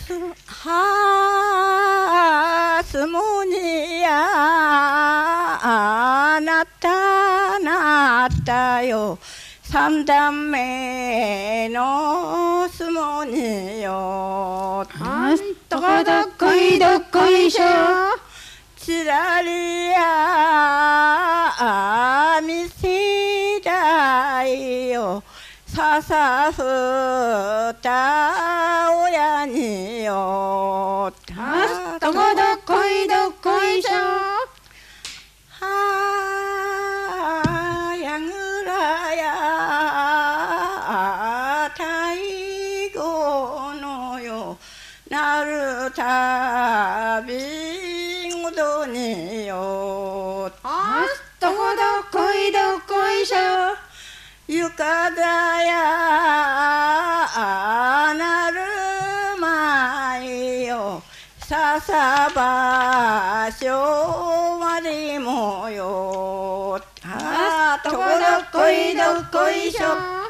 はすもにやなったよ三段目の相撲によあんとこどっこいどっこいしょちらりや見せだいよささふた親によあんとこどっこいどっこいしょはやぐらや太鼓のよなるたびごとによあんとこどっこいどっこいしょゆかだやなるまいよささばしょわりもよあんとこどっこいどっこいしょ